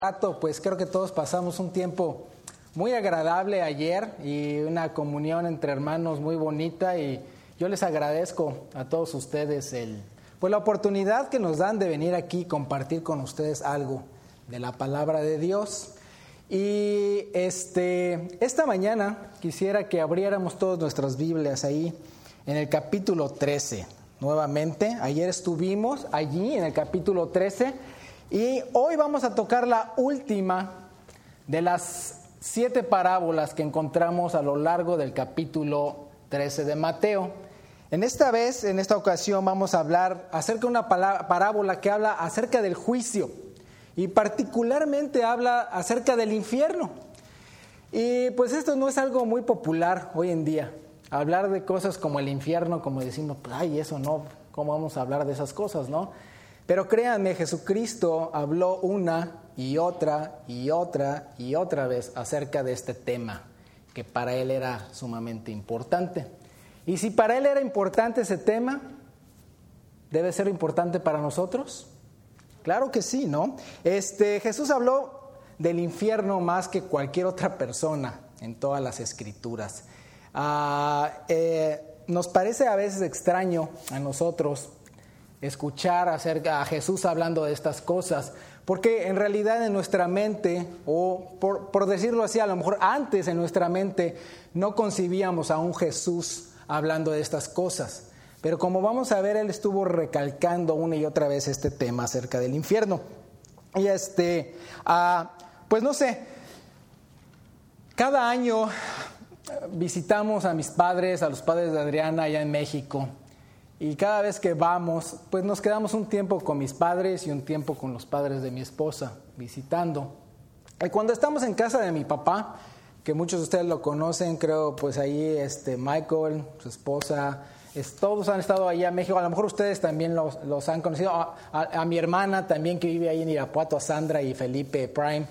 Pues creo que todos pasamos un tiempo muy agradable ayer y una comunión entre hermanos muy bonita, y yo les agradezco a todos ustedes la oportunidad que nos dan de venir aquí y compartir con ustedes algo de la palabra de Dios. Y esta mañana quisiera que abriéramos todas nuestras Biblias ahí en el capítulo 13. Nuevamente, ayer estuvimos allí en el capítulo 13 y hoy vamos a tocar la última de las 7 parábolas que encontramos a lo largo del capítulo 13 de Mateo. En esta ocasión vamos a hablar acerca de una parábola que habla acerca del juicio y particularmente habla acerca del infierno. Y pues esto no es algo muy popular hoy en día. Hablar de cosas como el infierno, como decimos, pues, ay, eso no, ¿cómo vamos a hablar de esas cosas, no? Pero créanme, Jesucristo habló una y otra y otra y otra vez acerca de este tema, que para Él era sumamente importante. Y si para Él era importante ese tema, ¿debe ser importante para nosotros? Claro que sí, ¿no? Jesús habló del infierno más que cualquier otra persona en todas las Escrituras. Nos parece a veces extraño a nosotros escuchar acerca a Jesús hablando de estas cosas, porque en realidad en nuestra mente, o por decirlo así, a lo mejor antes en nuestra mente no concibíamos a un Jesús hablando de estas cosas. Pero como vamos a ver, Él estuvo recalcando una y otra vez este tema acerca del infierno. Y pues no sé, cada año visitamos a mis padres, a los padres de Adriana allá en México. Y cada vez que vamos, pues nos quedamos un tiempo con mis padres y un tiempo con los padres de mi esposa, visitando. Y cuando estamos en casa de mi papá, que muchos de ustedes lo conocen, creo, pues ahí Michael, su esposa, todos han estado allá en México. A lo mejor ustedes también los han conocido. A mi hermana también, que vive ahí en Irapuato, a Sandra y Felipe Prime.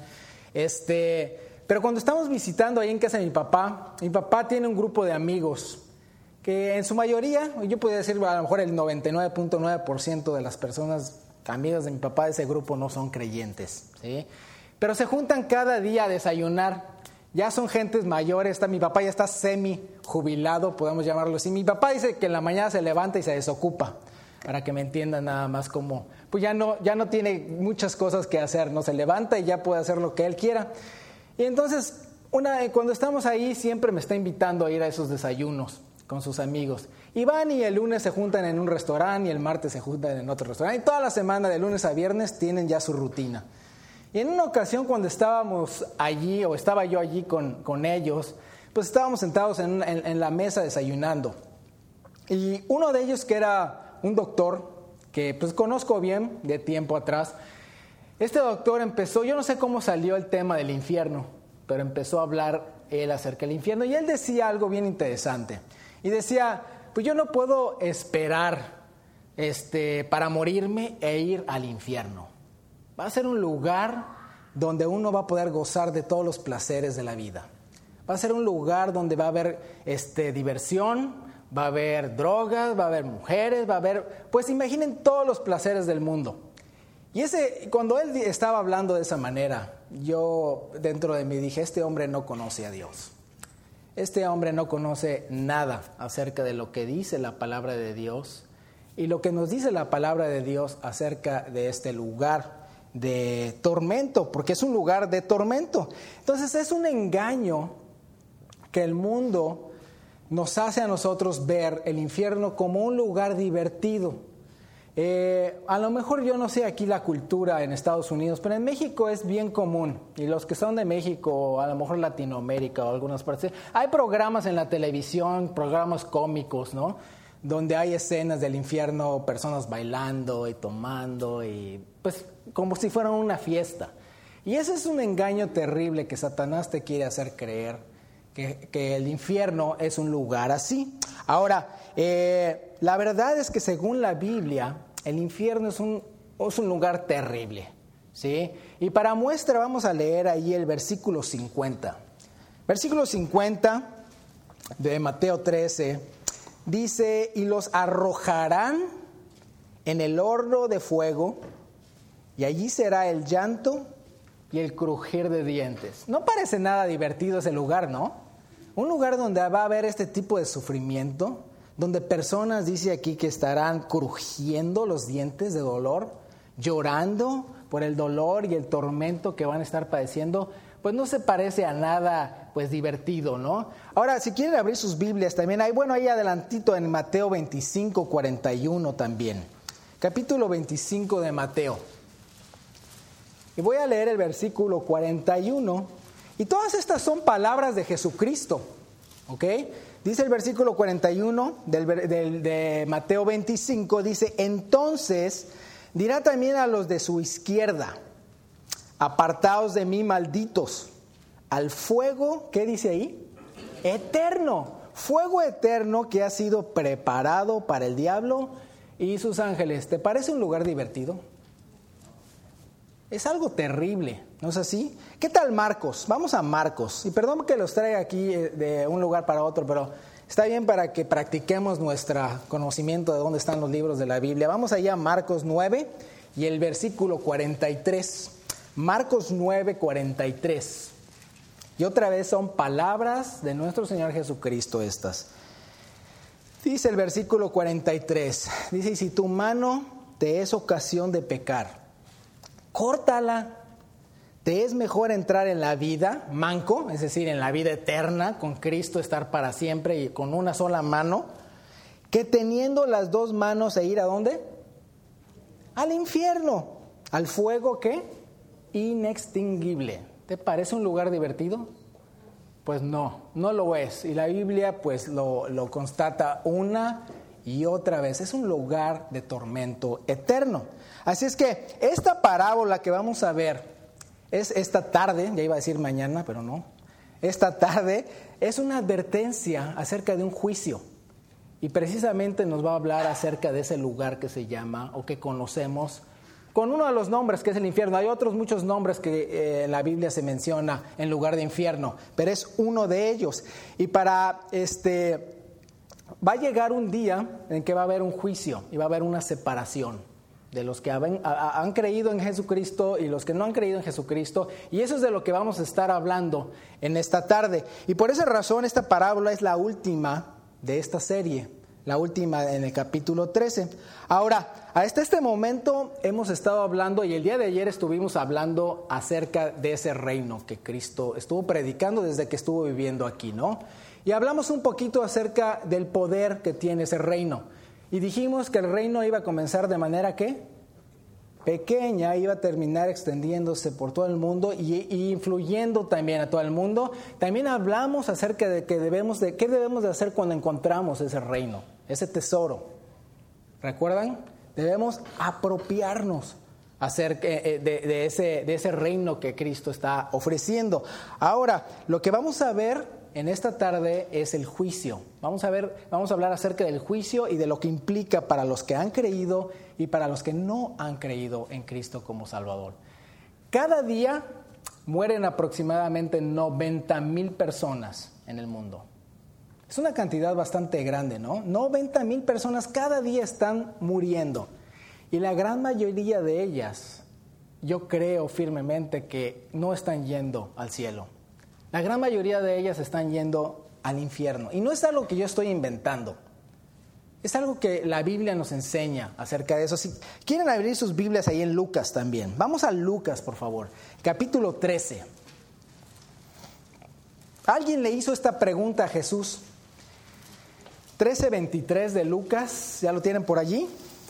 Pero cuando estamos visitando ahí en casa de mi papá tiene un grupo de amigos que en su mayoría, yo podría decir a lo mejor el 99.9% de las personas amigas de mi papá de ese grupo no son creyentes, ¿sí? Pero se juntan cada día a desayunar. Ya son gentes mayores, mi papá ya está semi jubilado, podemos llamarlo así. Mi papá dice que en la mañana se levanta y se desocupa, para que me entiendan nada más, como pues ya no tiene muchas cosas que hacer, no se levanta y ya puede hacer lo que él quiera. Y entonces cuando estamos ahí siempre me está invitando a ir a esos desayunos con sus amigos. Y van y el lunes se juntan en un restaurante y el martes se juntan en otro restaurante. Y toda la semana, de lunes a viernes, tienen ya su rutina. Y en una ocasión cuando estábamos allí, o estaba yo allí con ellos, pues estábamos sentados en la mesa desayunando. Y uno de ellos, que era un doctor, que pues conozco bien de tiempo atrás, este doctor empezó, yo no sé cómo salió el tema del infierno, pero empezó a hablar él acerca del infierno. Y él decía algo bien interesante. Y decía, pues yo no puedo esperar para morirme e ir al infierno. Va a ser un lugar donde uno va a poder gozar de todos los placeres de la vida. Va a ser un lugar donde va a haber diversión, va a haber drogas, va a haber mujeres, va a haber, pues imaginen todos los placeres del mundo. Y cuando él estaba hablando de esa manera, yo dentro de mí dije, este hombre no conoce a Dios. Este hombre no conoce nada acerca de lo que dice la palabra de Dios y lo que nos dice la palabra de Dios acerca de este lugar de tormento, porque es un lugar de tormento. Entonces es un engaño que el mundo nos hace a nosotros ver el infierno como un lugar divertido. A lo mejor yo no sé aquí la cultura en Estados Unidos, pero en México es bien común, y los que son de México, a lo mejor Latinoamérica o algunas partes, hay programas en la televisión, programas cómicos, ¿no? Donde hay escenas del infierno, personas bailando y tomando, y pues como si fuera una fiesta. Y ese es un engaño terrible que Satanás te quiere hacer creer, que el infierno es un lugar así. Ahora, la verdad es que según la Biblia, el infierno es un lugar terrible, ¿sí? Y para muestra vamos a leer ahí el versículo 50. Versículo 50 de Mateo 13 dice, y los arrojarán en el horno de fuego, y allí será el llanto y el crujir de dientes. No parece nada divertido ese lugar, ¿no? Un lugar donde va a haber este tipo de sufrimiento, donde personas, dice aquí, que estarán crujiendo los dientes de dolor, llorando por el dolor y el tormento que van a estar padeciendo, pues no se parece a nada pues divertido, ¿no? Ahora, si quieren abrir sus Biblias también, ahí adelantito en Mateo 25, 41 también. Capítulo 25 de Mateo. Y voy a leer el versículo 41. Y todas estas son palabras de Jesucristo, ¿ok? Dice el versículo 41 de Mateo 25, dice: entonces dirá también a los de su izquierda: apartaos de mí, malditos, al fuego, ¿qué dice ahí? Eterno, fuego eterno que ha sido preparado para el diablo y sus ángeles. ¿Te parece un lugar divertido? Es algo terrible, ¿no es así? ¿Qué tal Marcos? Vamos a Marcos. Y perdón que los traiga aquí de un lugar para otro, pero está bien para que practiquemos nuestro conocimiento de dónde están los libros de la Biblia. Vamos allá a Marcos 9 y el versículo 43. Marcos 9, 43. Y otra vez son palabras de nuestro Señor Jesucristo estas. Dice el versículo 43. Dice: y si tu mano te es ocasión de pecar, córtala. Te es mejor entrar en la vida manco, es decir, en la vida eterna, con Cristo estar para siempre y con una sola mano, que teniendo las dos manos e ir ¿a dónde? Al infierno, al fuego, ¿qué? Inextinguible. ¿Te parece un lugar divertido? Pues no lo es. Y la Biblia pues lo constata una y otra vez. Es un lugar de tormento eterno. Así es que esta parábola que vamos a ver es esta tarde, ya iba a decir mañana, pero no. Esta tarde es una advertencia acerca de un juicio. Y precisamente nos va a hablar acerca de ese lugar que se llama, o que conocemos, con uno de los nombres que es el infierno. Hay otros muchos nombres que en la Biblia se menciona en lugar de infierno, pero es uno de ellos. Y va a llegar un día en que va a haber un juicio y va a haber una separación de los que han creído en Jesucristo y los que no han creído en Jesucristo, y eso es de lo que vamos a estar hablando en esta tarde. Y por esa razón esta parábola es la última de esta serie, la última en el capítulo 13. Ahora, hasta este momento hemos estado hablando, y el día de ayer estuvimos hablando acerca de ese reino que Cristo estuvo predicando desde que estuvo viviendo aquí, ¿no? Y hablamos un poquito acerca del poder que tiene ese reino. Y dijimos que el reino iba a comenzar de manera, ¿qué? Pequeña, iba a terminar extendiéndose por todo el mundo y influyendo también a todo el mundo. También hablamos acerca de qué debemos de hacer cuando encontramos ese reino, ese tesoro. ¿Recuerdan? Debemos apropiarnos acerca de ese reino que Cristo está ofreciendo. Ahora, lo que vamos a ver en esta tarde es el juicio. Vamos a hablar acerca del juicio y de lo que implica para los que han creído y para los que no han creído en Cristo como Salvador. Cada día mueren aproximadamente 90,000 personas en el mundo. Es una cantidad bastante grande, ¿no? 90,000 personas cada día están muriendo. Y la gran mayoría de ellas, yo creo firmemente que no están yendo al cielo. La gran mayoría de ellas están yendo al infierno. Y no es algo que yo estoy inventando. Es algo que la Biblia nos enseña acerca de eso. Si quieren abrir sus Biblias ahí en Lucas también. Vamos a Lucas, por favor. Capítulo 13. Alguien le hizo esta pregunta a Jesús. 13:23 de Lucas. ¿Ya lo tienen por allí?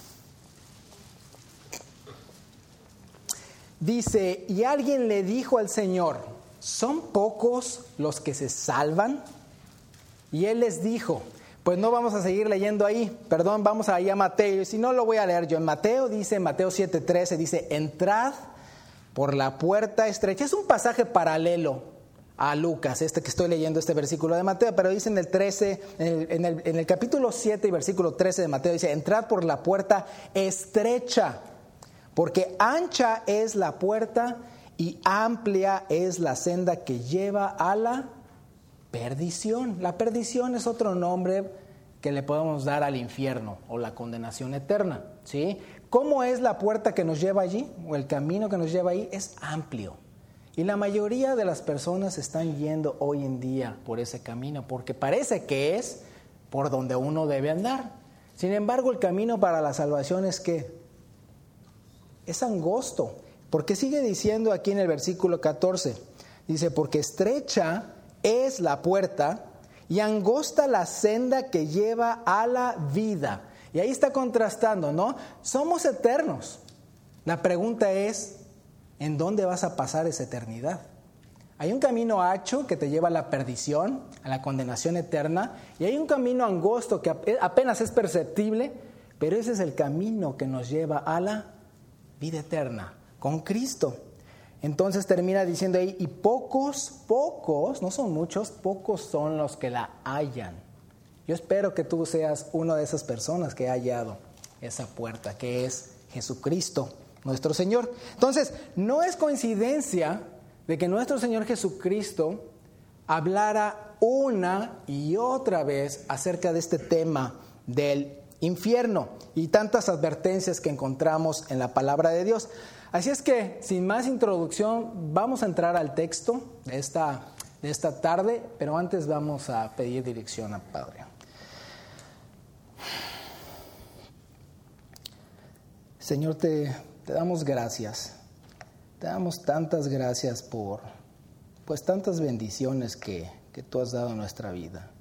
Dice: y alguien le dijo al Señor: ¿son pocos los que se salvan? Y él les dijo, pues no vamos a seguir leyendo ahí, perdón, vamos allá a Mateo, y si no lo voy a leer yo. En Mateo 7:13 dice: entrad por la puerta estrecha. Es un pasaje paralelo a Lucas, que estoy leyendo este versículo de Mateo, pero dice en el 13, en el capítulo 7 y versículo 13 de Mateo, dice: entrad por la puerta estrecha, porque ancha es la puerta y amplia es la senda que lleva a la perdición. La perdición es otro nombre que le podemos dar al infierno o la condenación eterna, ¿sí? ¿Cómo es la puerta que nos lleva allí? O el camino que nos lleva ahí es amplio. Y la mayoría de las personas están yendo hoy en día por ese camino, porque parece que es por donde uno debe andar. Sin embargo, el camino para la salvación es ¿qué? Es angosto, porque sigue diciendo aquí en el versículo 14, dice, porque estrecha es la puerta y angosta la senda que lleva a la vida. Y ahí está contrastando, ¿no? Somos eternos. La pregunta es, ¿en dónde vas a pasar esa eternidad? Hay un camino ancho que te lleva a la perdición, a la condenación eterna, y hay un camino angosto que apenas es perceptible, pero ese es el camino que nos lleva a la vida eterna, con Cristo. Entonces termina diciendo ahí, y pocos, no son muchos, pocos son los que la hallan. Yo espero que tú seas una de esas personas que ha hallado esa puerta, que es Jesucristo, nuestro Señor. Entonces, no es coincidencia de que nuestro Señor Jesucristo hablara una y otra vez acerca de este tema del infierno y tantas advertencias que encontramos en la palabra de Dios. Así es que, sin más introducción, vamos a entrar al texto de esta tarde, pero antes vamos a pedir dirección al Padre. Señor, te damos gracias. Te damos tantas gracias por pues tantas bendiciones que tú has dado a nuestra vida.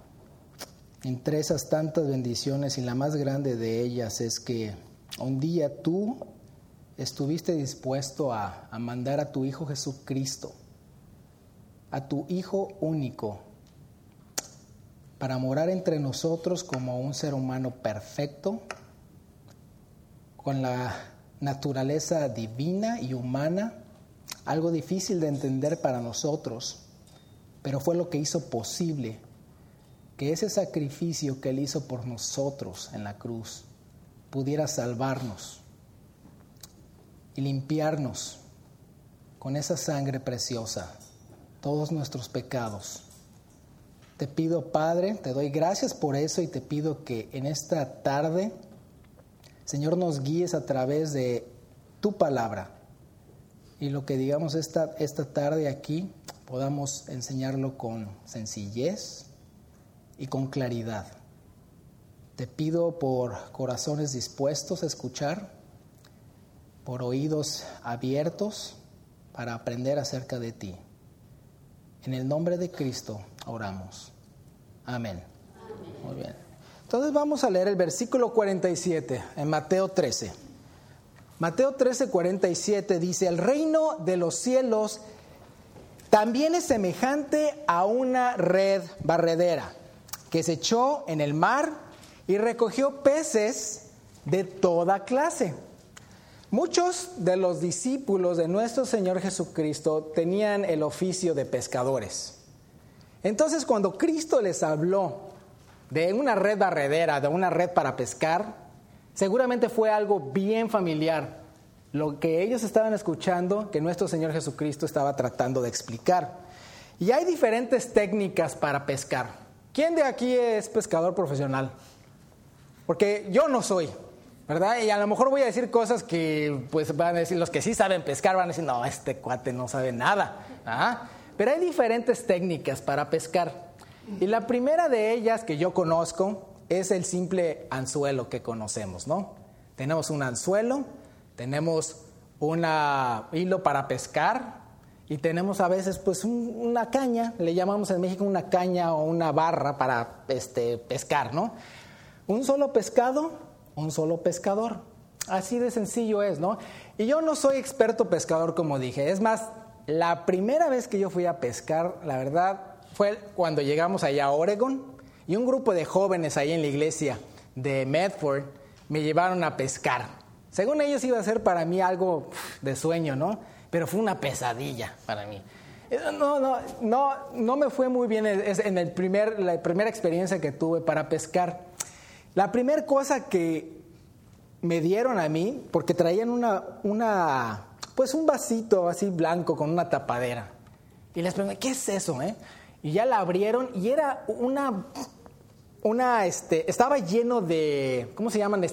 Entre esas tantas bendiciones y la más grande de ellas es que un día tú estuviste dispuesto a mandar a tu Hijo Jesucristo, a tu Hijo único, para morar entre nosotros como un ser humano perfecto, con la naturaleza divina y humana, algo difícil de entender para nosotros, pero fue lo que hizo posible que ese sacrificio que Él hizo por nosotros en la cruz pudiera salvarnos y limpiarnos con esa sangre preciosa todos nuestros pecados. Te pido, Padre, te doy gracias por eso y te pido que en esta tarde, Señor, nos guíes a través de tu palabra y lo que digamos esta tarde aquí podamos enseñarlo con sencillez y con claridad. Te pido por corazones dispuestos a escuchar, por oídos abiertos para aprender acerca de ti. En el nombre de Cristo oramos. Amén. Muy bien. Entonces vamos a leer el versículo 47 en Mateo 13. Mateo 13, 47 dice, el reino de los cielos también es semejante a una red barredera que se echó en el mar y recogió peces de toda clase. Muchos de los discípulos de nuestro Señor Jesucristo tenían el oficio de pescadores. Entonces, cuando Cristo les habló de una red barredera, de una red para pescar, seguramente fue algo bien familiar, lo que ellos estaban escuchando que nuestro Señor Jesucristo estaba tratando de explicar. Y hay diferentes técnicas para pescar. ¿Quién de aquí es pescador profesional? Porque yo no soy, ¿verdad? Y a lo mejor voy a decir cosas que pues van a decir, los que sí saben pescar van a decir, no, este cuate no sabe nada. ¿Ah? Pero hay diferentes técnicas para pescar. Y la primera de ellas que yo conozco es el simple anzuelo que conocemos, ¿no? Tenemos un anzuelo, tenemos un hilo para pescar y tenemos a veces pues una caña, le llamamos en México una caña o una barra para pescar, ¿no? Un solo pescado, un solo pescador. Así de sencillo es, ¿no? Y yo no soy experto pescador, como dije. Es más, la primera vez que yo fui a pescar, la verdad, fue cuando llegamos allá a Oregon y un grupo de jóvenes ahí en la iglesia de Medford me llevaron a pescar. Según ellos iba a ser para mí algo de sueño, ¿no? Pero fue una pesadilla para mí. No me fue muy bien en la primera experiencia que tuve para pescar. La primera cosa que me dieron a mí, porque traían pues un vasito así blanco con una tapadera. Y les pregunté, ¿qué es eso, Y ya la abrieron y era estaba lleno de, ¿cómo se llaman?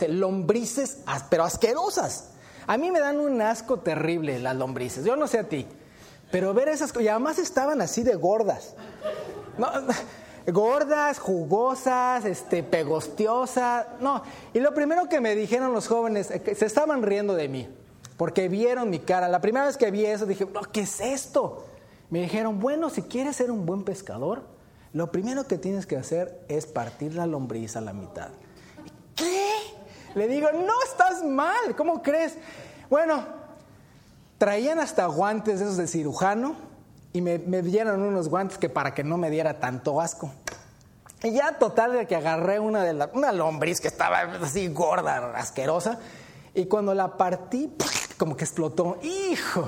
Lombrices, pero asquerosas. A mí me dan un asco terrible las lombrices. Yo no sé a ti, Pero ver esas cosas, y además estaban así de gordas. No, gordas, jugosas, pegostiosas. No, y lo primero que me dijeron los jóvenes, se estaban riendo de mí, porque vieron mi cara. La primera vez que vi eso dije, no, ¿qué es esto? Me dijeron, bueno, si quieres ser un buen pescador, lo primero que tienes que hacer es partir la lombriz a la mitad. ¿Qué? Le digo, no, estás mal, ¿cómo crees? Bueno, traían hasta guantes esos de cirujano y me dieron unos guantes que para que no me diera tanto asco. Y ya total de que agarré una lombriz que estaba así gorda, asquerosa, y cuando la partí, como que explotó. ¡Hijo!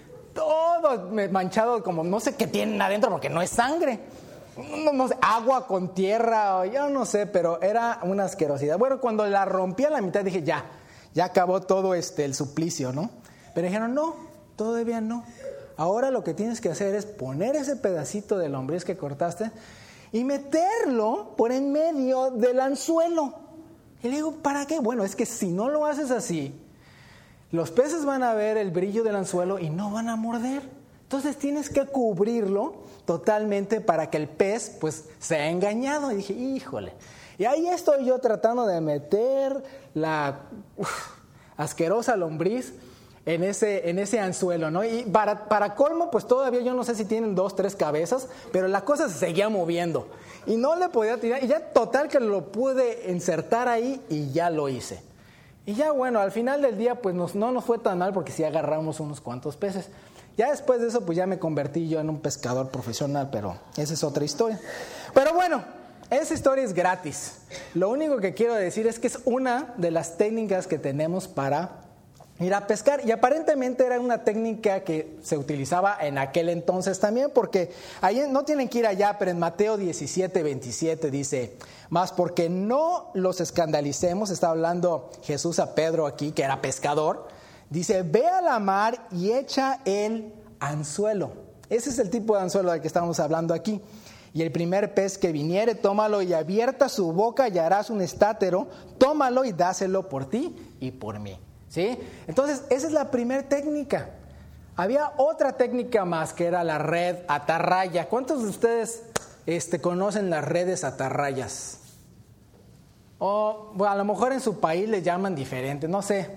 Todo manchado, como no sé qué tienen adentro porque no es sangre. No sé, agua con tierra, yo no sé, pero era una asquerosidad. Bueno, cuando la rompí a la mitad dije, ya acabó todo el suplicio, ¿no? Pero dijeron, no, todavía no. Ahora lo que tienes que hacer es poner ese pedacito de lombriz que cortaste y meterlo por en medio del anzuelo. Y le digo, ¿para qué? Bueno, es que si no lo haces así, los peces van a ver el brillo del anzuelo y no van a morder. Entonces tienes que cubrirlo totalmente para que el pez pues sea engañado. Y dije, híjole. Y ahí estoy yo tratando de meter la asquerosa lombriz en ese anzuelo, ¿no? Y para colmo, pues todavía yo no sé si tienen 2, 3 cabezas, pero la cosa se seguía moviendo. Y no le podía tirar. Y ya total que lo pude insertar ahí y ya lo hice. Y ya bueno, al final del día pues no nos fue tan mal porque sí agarramos unos cuantos peces. Ya después de eso pues ya me convertí yo en un pescador profesional, pero esa es otra historia. Pero bueno, esa historia es gratis. Lo único que quiero decir es que es una de las técnicas que tenemos para ir a pescar. Y aparentemente era una técnica que se utilizaba en aquel entonces también, porque ahí no tienen que ir allá, pero en Mateo 17:27 dice, mas porque no los escandalicemos, está hablando Jesús a Pedro aquí, que era pescador, dice, ve a la mar y echa el anzuelo. Ese es el tipo de anzuelo del que estamos hablando aquí. Y el primer pez que viniere, tómalo y abierta su boca y harás un estátero, tómalo y dáselo por ti y por mí. ¿Sí? Entonces, esa es la primera técnica. Había otra técnica más que era la red atarraya. ¿Cuántos de ustedes conocen las redes atarrayas? O bueno, a lo mejor en su país le llaman diferente, no sé.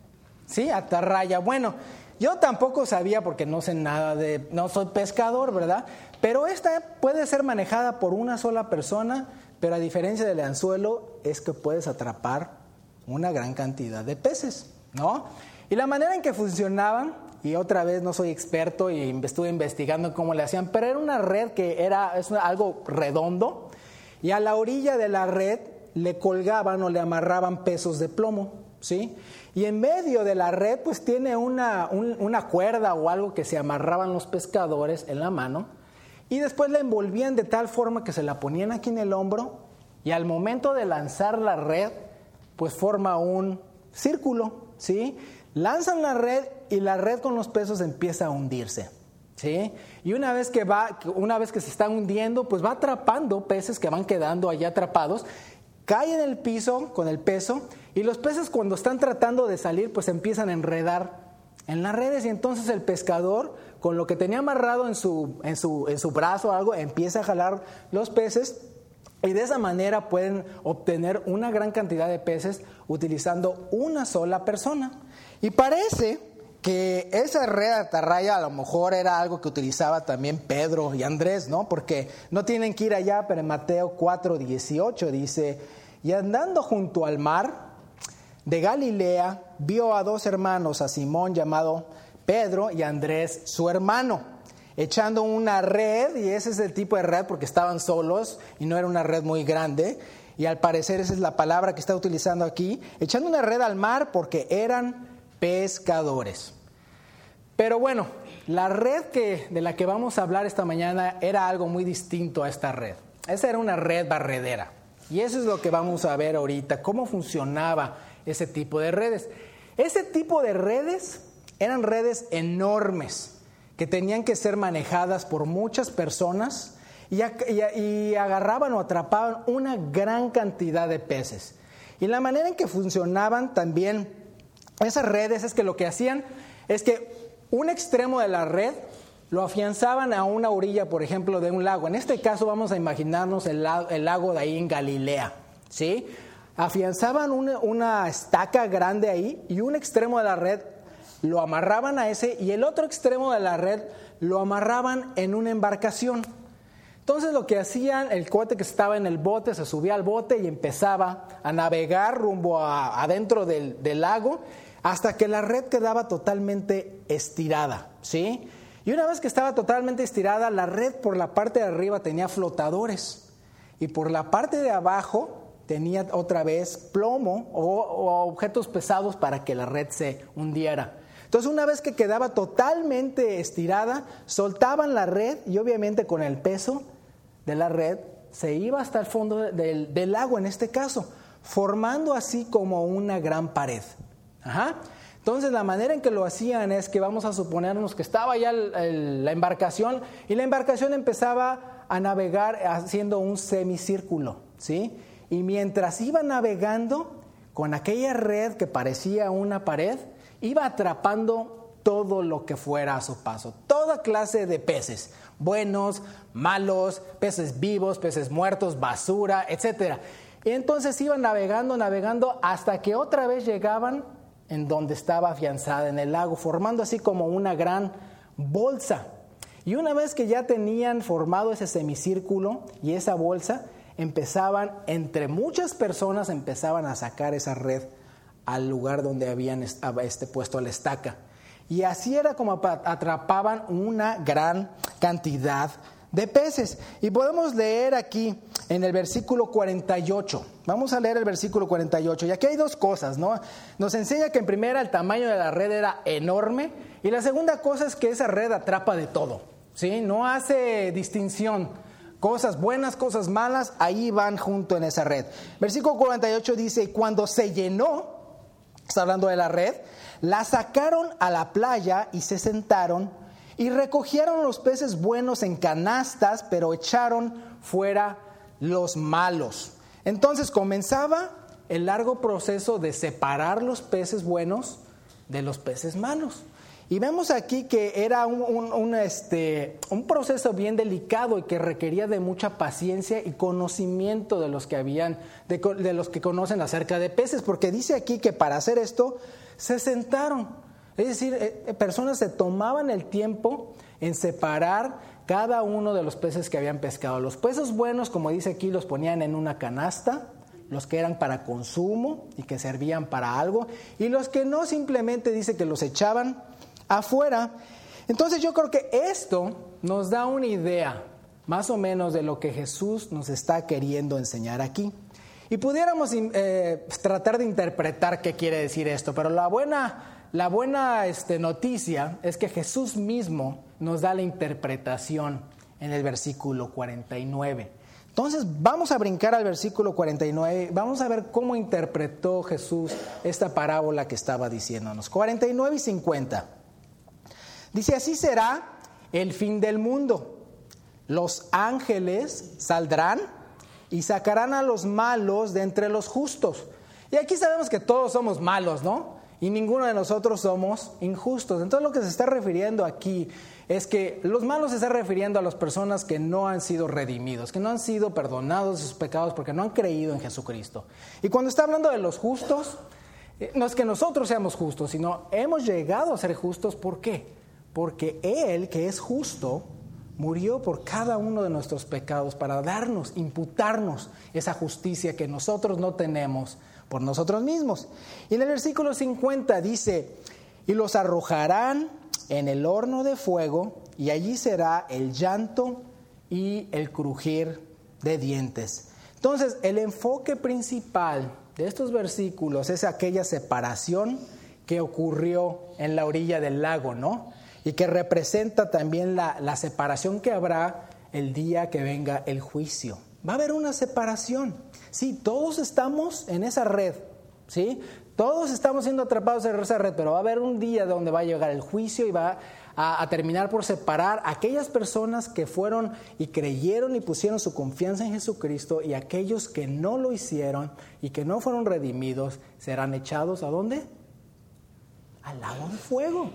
¿Sí? Atarraya. Bueno, yo tampoco sabía porque no sé nada no soy pescador, ¿verdad? Pero esta puede ser manejada por una sola persona, pero a diferencia del anzuelo es que puedes atrapar una gran cantidad de peces, ¿no? Y la manera en que funcionaban, y otra vez no soy experto y estuve investigando cómo le hacían, pero era una red que es algo redondo y a la orilla de la red le colgaban o le amarraban pesos de plomo, ¿sí? Y en medio de la red pues tiene una cuerda o algo que se amarraban los pescadores en la mano y después la envolvían de tal forma que se la ponían aquí en el hombro y al momento de lanzar la red pues forma un círculo, ¿sí? Lanzan la red y la red con los peces empieza a hundirse, ¿sí? Y una vez que se está hundiendo, pues va atrapando peces que van quedando allá atrapados, cae en el piso con el peso y los peces cuando están tratando de salir, pues empiezan a enredar en las redes y entonces el pescador con lo que tenía amarrado en su brazo o algo empieza a jalar los peces. Y de esa manera pueden obtener una gran cantidad de peces utilizando una sola persona. Y parece que esa red atarraya a lo mejor era algo que utilizaba también Pedro y Andrés, ¿no? Porque no tienen que ir allá, pero en Mateo 4:18 dice, y andando junto al mar de Galilea, vio a 2 hermanos, a Simón llamado Pedro y a Andrés su hermano, echando una red, y ese es el tipo de red porque estaban solos y no era una red muy grande, y al parecer esa es la palabra que está utilizando aquí, echando una red al mar porque eran pescadores. Pero bueno, la red de la que vamos a hablar esta mañana era algo muy distinto a esta red. Esa era una red barredera, y eso es lo que vamos a ver ahorita, cómo funcionaba ese tipo de redes. Ese tipo de redes eran redes enormes, que tenían que ser manejadas por muchas personas y agarraban o atrapaban una gran cantidad de peces. Y la manera en que funcionaban también esas redes es que lo que hacían es que un extremo de la red lo afianzaban a una orilla, por ejemplo, de un lago. En este caso vamos a imaginarnos el lago de ahí en Galilea, ¿sí? Afianzaban una estaca grande ahí y un extremo de la red lo amarraban a ese y el otro extremo de la red lo amarraban en una embarcación. Entonces lo que hacían, el cuate que estaba en el bote se subía al bote y empezaba a navegar rumbo adentro del lago hasta que la red quedaba totalmente estirada, ¿sí? Y una vez que estaba totalmente estirada, la red por la parte de arriba tenía flotadores y por la parte de abajo tenía otra vez plomo o objetos pesados para que la red se hundiera. Entonces una vez que quedaba totalmente estirada, soltaban la red y obviamente con el peso de la red se iba hasta el fondo del lago en este caso, formando así como una gran pared. Entonces la manera en que lo hacían es que vamos a suponernos que estaba ya la embarcación y la embarcación empezaba a navegar haciendo un semicírculo, ¿sí? Y mientras iba navegando con aquella red que parecía una pared, iba atrapando todo lo que fuera a su paso, toda clase de peces, buenos, malos, peces vivos, peces muertos, basura, etcétera. Y entonces iban navegando hasta que otra vez llegaban en donde estaba afianzada en el lago, formando así como una gran bolsa. Y una vez que ya tenían formado ese semicírculo y esa bolsa, entre muchas personas empezaban a sacar esa red al lugar donde habían puesto la estaca. Y así era como atrapaban una gran cantidad de peces. Y podemos leer aquí en el versículo 48. Vamos a leer el versículo 48. Y aquí hay dos cosas, ¿no? Nos enseña que en primera el tamaño de la red era enorme. Y la segunda cosa es que esa red atrapa de todo, ¿sí? No hace distinción. Cosas buenas, cosas malas, ahí van junto en esa red. Versículo 48 dice, y cuando se llenó, está hablando de la red, la sacaron a la playa y se sentaron y recogieron los peces buenos en canastas, pero echaron fuera los malos. Entonces comenzaba el largo proceso de separar los peces buenos de los peces malos. Y vemos aquí que era un proceso bien delicado y que requería de mucha paciencia y conocimiento de los que conocen acerca de peces, porque dice aquí que para hacer esto se sentaron. Es decir, personas se tomaban el tiempo en separar cada uno de los peces que habían pescado. Los peces buenos, como dice aquí, los ponían en una canasta, los que eran para consumo y que servían para algo, y los que no, simplemente dice que los echaban afuera. Entonces yo creo que esto nos da una idea más o menos de lo que Jesús nos está queriendo enseñar aquí. Y pudiéramos tratar de interpretar qué quiere decir esto, pero la buena noticia es que Jesús mismo nos da la interpretación en el versículo 49. Entonces vamos a brincar al versículo 49, vamos a ver cómo interpretó Jesús esta parábola que estaba diciéndonos. 49 y 50. Dice, así será el fin del mundo. Los ángeles saldrán y sacarán a los malos de entre los justos. Y aquí sabemos que todos somos malos, ¿no? Y ninguno de nosotros somos injustos. Entonces lo que se está refiriendo aquí es que los malos se está refiriendo a las personas que no han sido redimidos, que no han sido perdonados de sus pecados porque no han creído en Jesucristo. Y cuando está hablando de los justos, no es que nosotros seamos justos, sino hemos llegado a ser justos. ¿Por qué? Porque Él, que es justo, murió por cada uno de nuestros pecados para imputarnos esa justicia que nosotros no tenemos por nosotros mismos. Y en el versículo 50 dice, y los arrojarán en el horno de fuego, y allí será el llanto y el crujir de dientes. Entonces, el enfoque principal de estos versículos es aquella separación que ocurrió en la orilla del lago, ¿no? Y que representa también la separación que habrá el día que venga el juicio. Va a haber una separación. Sí, todos estamos en esa red, ¿sí? Todos estamos siendo atrapados en esa red, pero va a haber un día donde va a llegar el juicio y va a terminar por separar a aquellas personas que fueron y creyeron y pusieron su confianza en Jesucristo, y aquellos que no lo hicieron y que no fueron redimidos serán echados ¿a dónde? Al lago de fuego.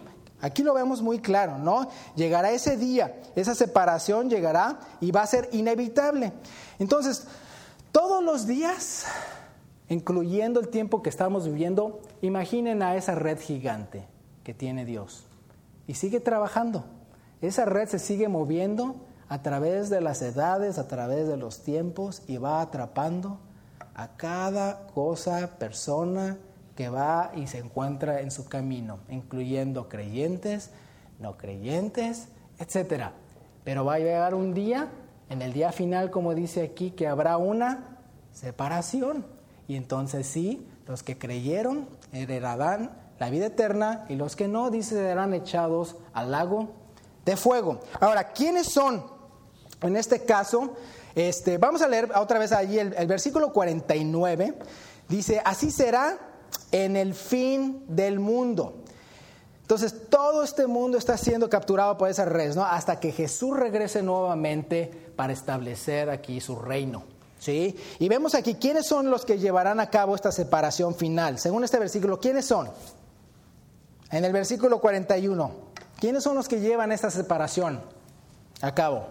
Aquí lo vemos muy claro, ¿no? Llegará ese día, esa separación llegará y va a ser inevitable. Entonces, todos los días, incluyendo el tiempo que estamos viviendo, imaginen a esa red gigante que tiene Dios. Y sigue trabajando. Esa red se sigue moviendo a través de las edades, a través de los tiempos, y va atrapando a cada cosa, persona que va y se encuentra en su camino, incluyendo creyentes, no creyentes, etc. Pero va a llegar un día, en el día final, como dice aquí, que habrá una separación. Y entonces sí, los que creyeron heredarán la vida eterna, y los que no, dice, serán echados al lago de fuego. Ahora, ¿quiénes son? En este caso, vamos a leer otra vez allí el versículo 49. Dice, así será en el fin del mundo. Entonces, todo este mundo está siendo capturado por esa red, ¿no? Hasta que Jesús regrese nuevamente para establecer aquí su reino, ¿sí? Y vemos aquí, ¿quiénes son los que llevarán a cabo esta separación final? Según este versículo, ¿quiénes son? En el versículo 41, ¿quiénes son los que llevan esta separación a cabo?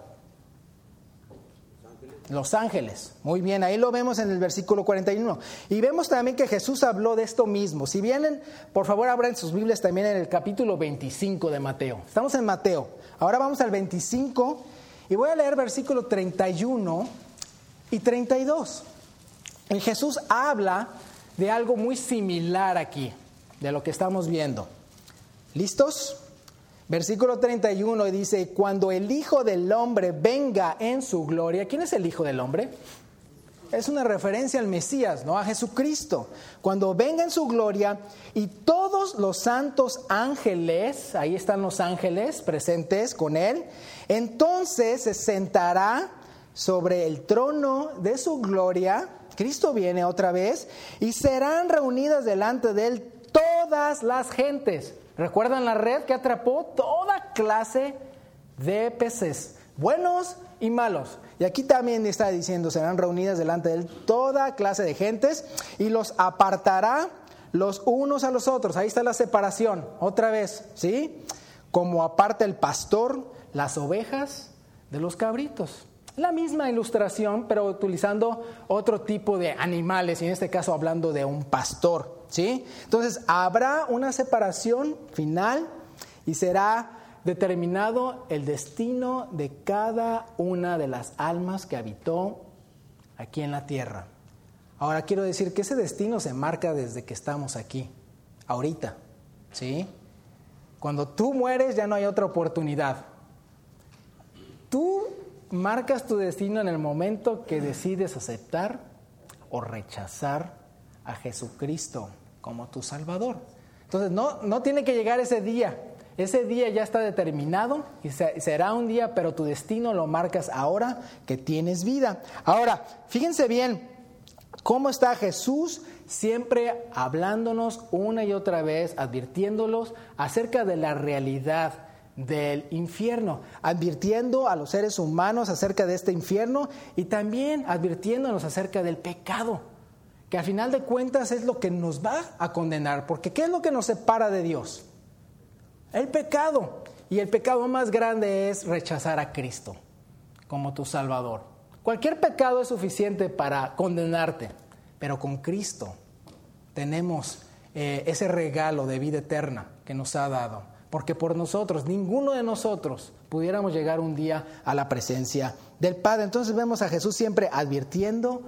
Los ángeles. Muy bien, ahí lo vemos en el versículo 41. Y vemos también que Jesús habló de esto mismo. Si vienen, por favor, abran sus Biblias también en el capítulo 25 de Mateo. Estamos en Mateo. Ahora vamos al 25 y voy a leer versículo 31 y 32. Y Jesús habla de algo muy similar aquí, de lo que estamos viendo. ¿Listos? Versículo 31 dice, cuando el Hijo del Hombre venga en su gloria. ¿Quién es el Hijo del Hombre? Es una referencia al Mesías, ¿no? A Jesucristo. Cuando venga en su gloria y todos los santos ángeles, ahí están los ángeles presentes con él, entonces se sentará sobre el trono de su gloria. Cristo viene otra vez y serán reunidas delante de él todas las gentes. ¿Recuerdan la red que atrapó toda clase de peces, buenos y malos? Y aquí también está diciendo, serán reunidas delante de él toda clase de gentes y los apartará los unos a los otros. Ahí está la separación, otra vez, ¿sí? Como aparta el pastor las ovejas de los cabritos. La misma ilustración, pero utilizando otro tipo de animales, y en este caso hablando de un pastor, ¿sí? Entonces habrá una separación final y será determinado el destino de cada una de las almas que habitó aquí en la tierra. Ahora quiero decir que ese destino se marca desde que estamos aquí, ahorita, ¿sí? Cuando tú mueres ya no hay otra oportunidad. Tú marcas tu destino en el momento que decides aceptar o rechazar a Jesucristo como tu Salvador. Entonces no tiene que llegar ese día. Ese día ya está determinado y será un día, pero tu destino lo marcas ahora que tienes vida. Ahora, fíjense bien cómo está Jesús siempre hablándonos una y otra vez, advirtiéndolos acerca de la realidad del infierno, advirtiendo a los seres humanos acerca de este infierno y también advirtiéndonos acerca del pecado, que al final de cuentas es lo que nos va a condenar, porque ¿qué es lo que nos separa de Dios? El pecado, y el pecado más grande es rechazar a Cristo como tu Salvador. Cualquier pecado es suficiente para condenarte, pero con Cristo tenemos ese regalo de vida eterna que nos ha dado. Porque por nosotros, ninguno de nosotros pudiéramos llegar un día a la presencia del Padre. Entonces vemos a Jesús siempre advirtiendo,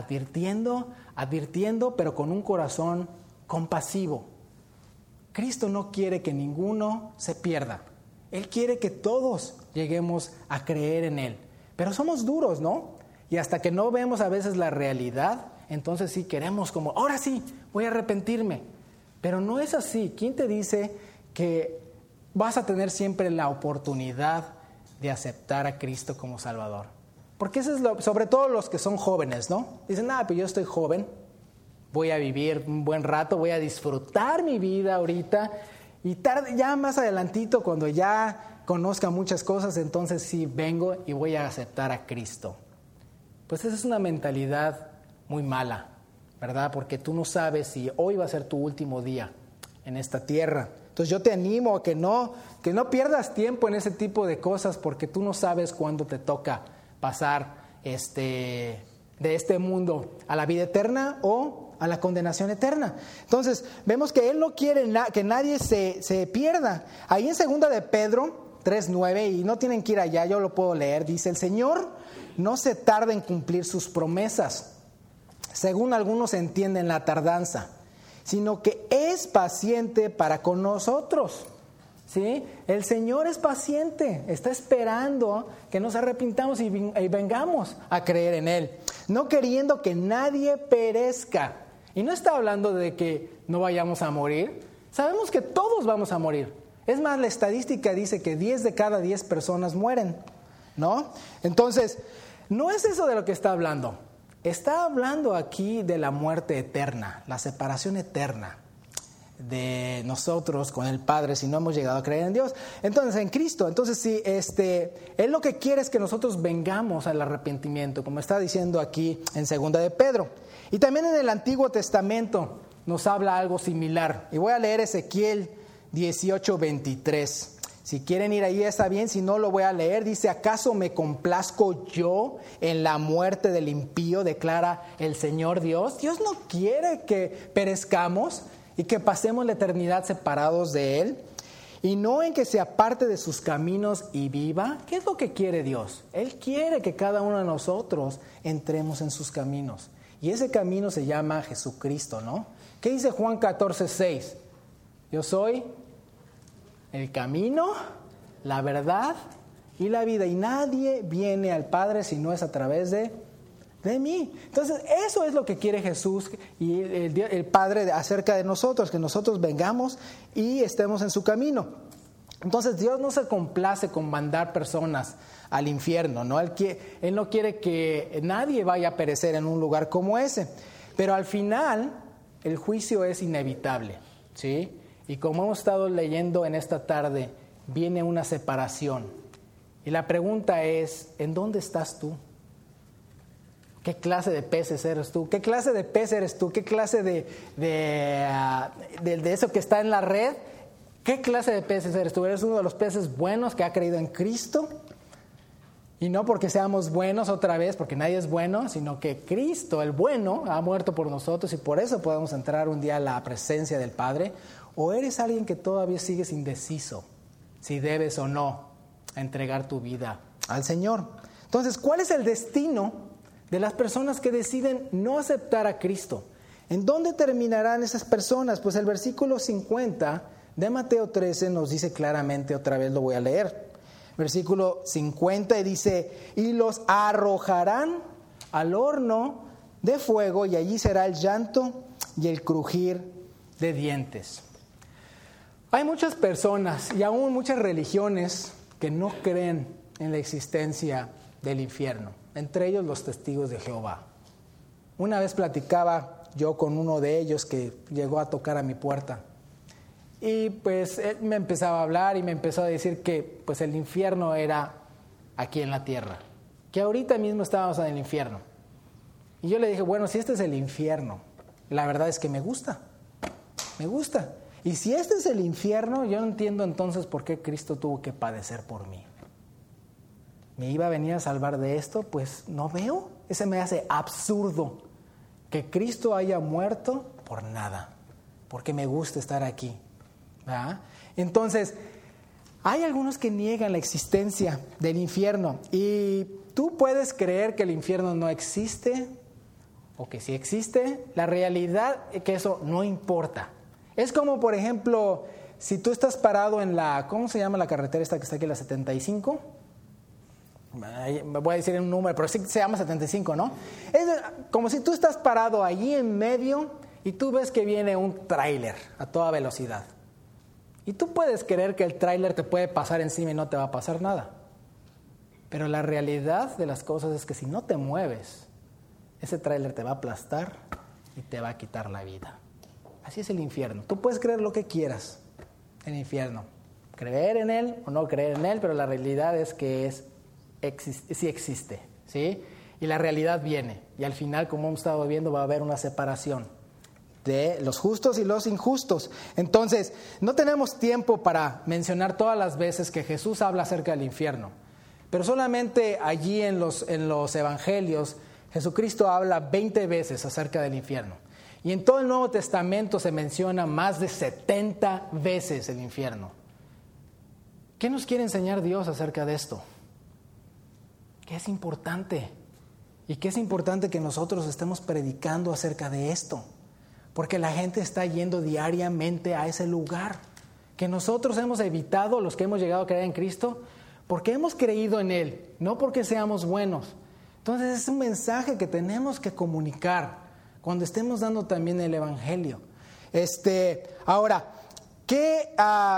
pero con un corazón compasivo. Cristo no quiere que ninguno se pierda. Él quiere que todos lleguemos a creer en Él. Pero somos duros, ¿no? Y hasta que no vemos a veces la realidad, entonces sí queremos como, ahora sí, voy a arrepentirme. Pero no es así. ¿Quién te dice que vas a tener siempre la oportunidad de aceptar a Cristo como Salvador? Porque eso es sobre todo los que son jóvenes, ¿no? Dicen, pues yo estoy joven, voy a vivir un buen rato, voy a disfrutar mi vida ahorita y tarde, ya más adelantito, cuando ya conozca muchas cosas, entonces sí vengo y voy a aceptar a Cristo. Pues esa es una mentalidad muy mala, ¿verdad? Porque tú no sabes si hoy va a ser tu último día en esta tierra. Entonces yo te animo a que no pierdas tiempo en ese tipo de cosas, porque tú no sabes cuándo te toca pasar de este mundo a la vida eterna o a la condenación eterna. Entonces vemos que Él no quiere que nadie se pierda. Ahí en 2 de Pedro 3:9, y no tienen que ir allá, yo lo puedo leer, dice: el Señor no se tarda en cumplir sus promesas, según algunos entienden la tardanza, sino que es paciente para con nosotros. ¿Sí? El Señor es paciente, está esperando que nos arrepintamos y vengamos a creer en Él, no queriendo que nadie perezca. Y no está hablando de que no vayamos a morir. Sabemos que todos vamos a morir. Es más, la estadística dice que 10 de cada 10 personas mueren, ¿no? Entonces, no es eso de lo que está hablando. Está hablando aquí de la muerte eterna, la separación eterna de nosotros con el Padre si no hemos llegado a creer en Dios. Entonces, en Cristo. Entonces, sí, Él lo que quiere es que nosotros vengamos al arrepentimiento, como está diciendo aquí en 2 de Pedro. Y también en el Antiguo Testamento nos habla algo similar. Y voy a leer Ezequiel 18:23. Si quieren ir ahí está bien, si no lo voy a leer. Dice: ¿acaso me complazco yo en la muerte del impío? Declara el Señor Dios. Dios no quiere que perezcamos y que pasemos la eternidad separados de Él, y no en que se aparte de sus caminos y viva. ¿Qué es lo que quiere Dios? Él quiere que cada uno de nosotros entremos en sus caminos, y ese camino se llama Jesucristo, ¿no? ¿Qué dice Juan 14:6? Yo soy el camino, la verdad y la vida, y nadie viene al Padre si no es a través de mí. Entonces, eso es lo que quiere Jesús y el Padre acerca de nosotros, que nosotros vengamos y estemos en su camino. Entonces, Dios no se complace con mandar personas al infierno, ¿no? Él no quiere que nadie vaya a perecer en un lugar como ese. Pero al final, el juicio es inevitable, ¿sí? Y como hemos estado leyendo en esta tarde, viene una separación. Y la pregunta es: ¿en dónde estás tú? ¿Qué clase de peces eres tú? ¿Qué clase de pez eres tú? ¿Qué clase de eso que está en la red? ¿Qué clase de peces eres tú? ¿Eres uno de los peces buenos que ha creído en Cristo? Y no porque seamos buenos otra vez, porque nadie es bueno, sino que Cristo, el bueno, ha muerto por nosotros y por eso podemos entrar un día a la presencia del Padre. ¿O eres alguien que todavía sigues indeciso si debes o no entregar tu vida al Señor? Entonces, ¿cuál es el destino de las personas que deciden no aceptar a Cristo? ¿En dónde terminarán esas personas? Pues el versículo 50 de Mateo 13 nos dice claramente, otra vez lo voy a leer. Versículo 50 y dice: y los arrojarán al horno de fuego, y allí será el llanto y el crujir de dientes. Hay muchas personas y aún muchas religiones que no creen en la existencia del infierno, entre ellos los testigos de Jehová. Una vez platicaba yo con uno de ellos que llegó a tocar a mi puerta, y pues él me empezaba a hablar y me empezó a decir que pues el infierno era aquí en la tierra, que ahorita mismo estábamos en el infierno. Y yo le dije: bueno, si este es el infierno, la verdad es que me gusta. Y si este es el infierno, yo no entiendo entonces por qué Cristo tuvo que padecer por mí. ¿Me iba a venir a salvar de esto? Pues no veo. Ese me hace absurdo que Cristo haya muerto por nada, porque me gusta estar aquí, ¿verdad? Entonces, hay algunos que niegan la existencia del infierno, y tú puedes creer que el infierno no existe o que sí existe. La realidad es que eso no importa. Es como, por ejemplo, si tú estás parado en la, ¿cómo se llama la carretera esta que está aquí, la 75? Me voy a decir un número, pero sí se llama 75, ¿no? Es como si tú estás parado allí en medio y tú ves que viene un tráiler a toda velocidad. Y tú puedes creer que el tráiler te puede pasar encima y no te va a pasar nada. Pero la realidad de las cosas es que si no te mueves, ese tráiler te va a aplastar y te va a quitar la vida. Así es el infierno. Tú puedes creer lo que quieras en el infierno, creer en él o no creer en él, pero la realidad es que sí existe, ¿sí? Y la realidad viene, y al final, como hemos estado viendo, va a haber una separación. de los justos y los injustos. Entonces, no tenemos tiempo para mencionar todas las veces que Jesús habla acerca del infierno, pero solamente allí en los evangelios Jesucristo habla 20 veces acerca del infierno. Y en todo el Nuevo Testamento se menciona más de 70 veces el infierno. ¿Qué nos quiere enseñar Dios acerca de esto? Que es importante. Y que es importante que nosotros estemos predicando acerca de esto. Porque la gente está yendo diariamente a ese lugar. Que nosotros hemos evitado, los que hemos llegado a creer en Cristo, porque hemos creído en Él, no porque seamos buenos. Entonces es un mensaje que tenemos que comunicar cuando estemos dando también el Evangelio. Ahora, ¿qué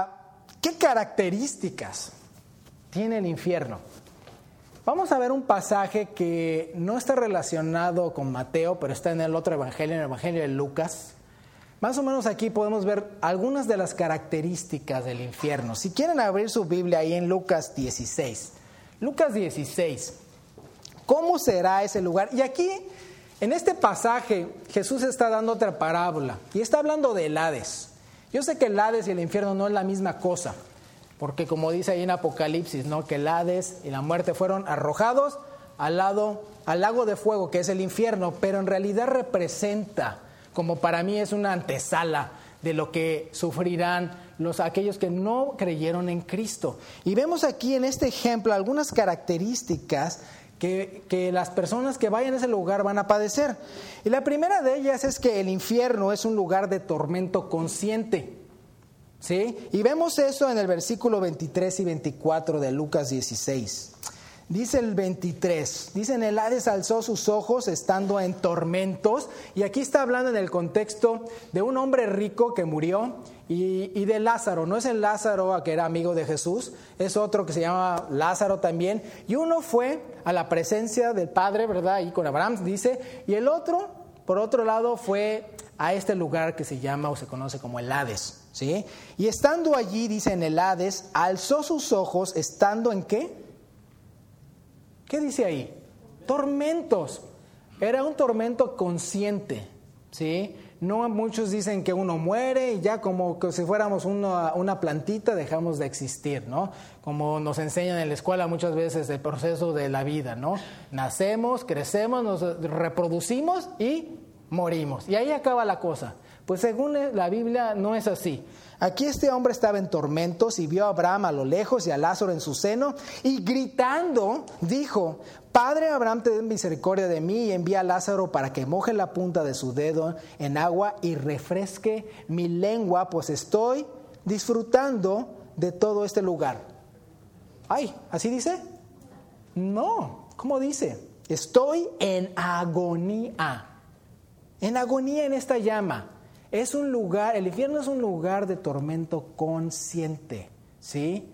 características tiene el infierno? Vamos a ver un pasaje que no está relacionado con Mateo, pero está en el otro evangelio, en el evangelio de Lucas. Más o menos aquí podemos ver algunas de las características del infierno. Si quieren abrir su Biblia ahí en Lucas 16. Lucas 16. ¿Cómo será ese lugar? Y aquí, en este pasaje, Jesús está dando otra parábola y está hablando del Hades. Yo sé que el Hades y el infierno no es la misma cosa. Porque como dice ahí en Apocalipsis, ¿no? Que el Hades y la muerte fueron arrojados al lago de fuego, que es el infierno, pero en realidad representa, como para mí es una antesala de lo que sufrirán aquellos que no creyeron en Cristo. Y vemos aquí en este ejemplo algunas características que las personas que vayan a ese lugar van a padecer. Y la primera de ellas es que el infierno es un lugar de tormento consciente. ¿Sí? Y vemos eso en el versículo 23 y 24 de Lucas 16. Dice el 23, dice: en el Hades alzó sus ojos estando en tormentos. Y aquí está hablando en el contexto de un hombre rico que murió y de Lázaro. No es el Lázaro que era amigo de Jesús, es otro que se llama Lázaro también. Y uno fue a la presencia del Padre, ¿verdad? Ahí con Abraham dice. Y el otro, por otro lado, fue a este lugar que se llama o se conoce como el Hades. ¿Sí? Y estando allí, dice, en el Hades, alzó sus ojos, estando en ¿qué? ¿Qué dice ahí? Tormentos. Era un tormento consciente, ¿sí? No, muchos dicen que uno muere y ya como que si fuéramos una plantita dejamos de existir, ¿no? Como nos enseñan en la escuela muchas veces el proceso de la vida, ¿no? Nacemos, crecemos, nos reproducimos y morimos. Y ahí acaba la cosa. Pues según la Biblia no es así. Aquí este hombre estaba en tormentos y vio a Abraham a lo lejos y a Lázaro en su seno y gritando dijo: Padre Abraham, ten misericordia de mí y envía a Lázaro para que moje la punta de su dedo en agua y refresque mi lengua, pues estoy disfrutando de todo este lugar. Ay, ¿así dice? No, ¿cómo dice? Estoy en agonía. En agonía en esta llama. Es un lugar, el infierno es un lugar de tormento consciente, ¿sí?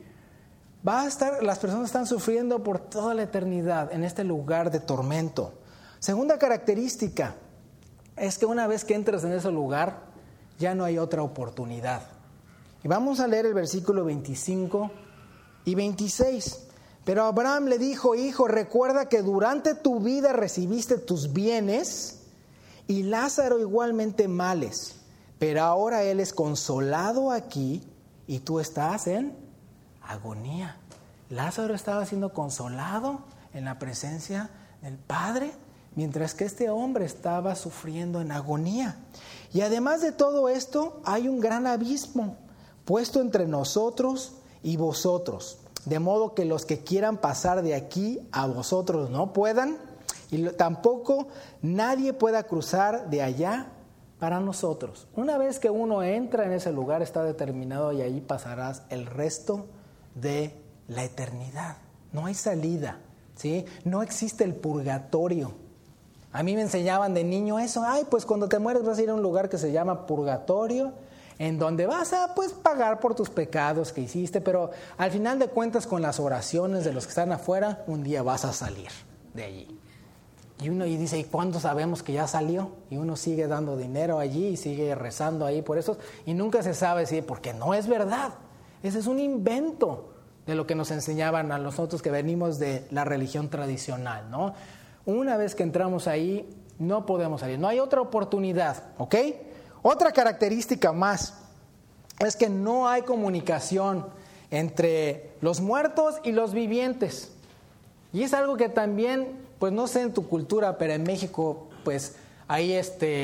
Las personas están sufriendo por toda la eternidad en este lugar de tormento. Segunda característica es que una vez que entras en ese lugar, ya no hay otra oportunidad. Y vamos a leer el versículo 25 y 26. Pero Abraham le dijo: Hijo, recuerda que durante tu vida recibiste tus bienes y Lázaro igualmente males. Pero ahora él es consolado aquí y tú estás en agonía. Lázaro estaba siendo consolado en la presencia del Padre, mientras que este hombre estaba sufriendo en agonía. Y además de todo esto, hay un gran abismo puesto entre nosotros y vosotros, de modo que los que quieran pasar de aquí a vosotros no puedan, y tampoco nadie pueda cruzar de allá para nosotros. Una vez que uno entra en ese lugar, está determinado y ahí pasarás el resto de la eternidad. No hay salida, ¿sí? No existe el purgatorio. A mí me enseñaban de niño eso. Ay, pues cuando te mueres vas a ir a un lugar que se llama purgatorio, en donde vas a pagar por tus pecados que hiciste, pero al final de cuentas, con las oraciones de los que están afuera, un día vas a salir de allí. Y uno dice: ¿y cuándo sabemos que ya salió? Y uno sigue dando dinero allí y sigue rezando ahí por eso. Y nunca se sabe si, porque no es verdad. Ese es un invento de lo que nos enseñaban a nosotros que venimos de la religión tradicional, ¿no? Una vez que entramos ahí, no podemos salir. No hay otra oportunidad, ¿ok? Otra característica más es que no hay comunicación entre los muertos y los vivientes. Y es algo que también, pues no sé en tu cultura, pero en México, pues ahí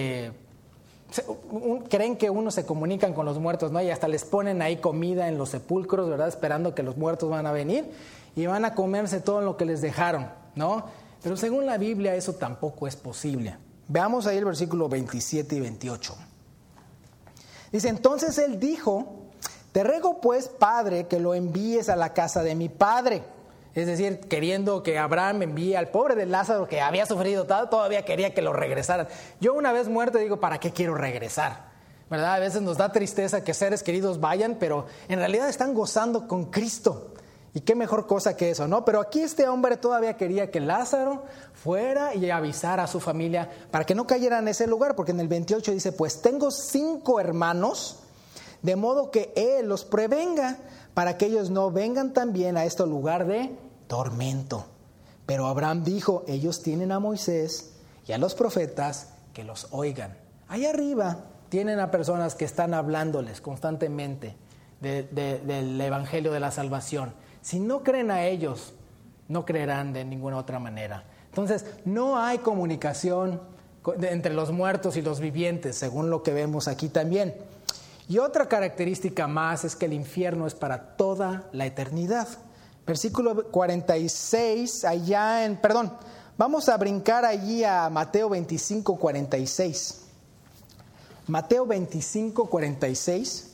creen que uno se comunican con los muertos, ¿no? Y hasta les ponen ahí comida en los sepulcros, ¿verdad? Esperando que los muertos van a venir y van a comerse todo lo que les dejaron, ¿no? Pero según la Biblia eso tampoco es posible. Veamos ahí el versículo 27 y 28. Dice, entonces él dijo, te ruego pues, Padre, que lo envíes a la casa de mi padre. Es decir, queriendo que Abraham envíe al pobre de Lázaro que había sufrido tal, todavía quería que lo regresaran. Yo una vez muerto digo, ¿para qué quiero regresar? ¿Verdad? A veces nos da tristeza que seres queridos vayan, pero en realidad están gozando con Cristo. Y qué mejor cosa que eso, ¿no? Pero aquí este hombre todavía quería que Lázaro fuera y avisara a su familia para que no cayera en ese lugar, porque en el 28 dice, pues tengo 5 hermanos, de modo que él los prevenga para que ellos no vengan también a este lugar de tormento. Pero Abraham dijo, ellos tienen a Moisés y a los profetas, que los oigan. Allá arriba tienen a personas que están hablándoles constantemente del evangelio de la salvación. Si no creen a ellos, no creerán de ninguna otra manera. Entonces, no hay comunicación entre los muertos y los vivientes, según lo que vemos aquí también. Y otra característica más es que el infierno es para toda la eternidad. Versículo 46, vamos a brincar allí a Mateo 25, 46. Mateo 25, 46.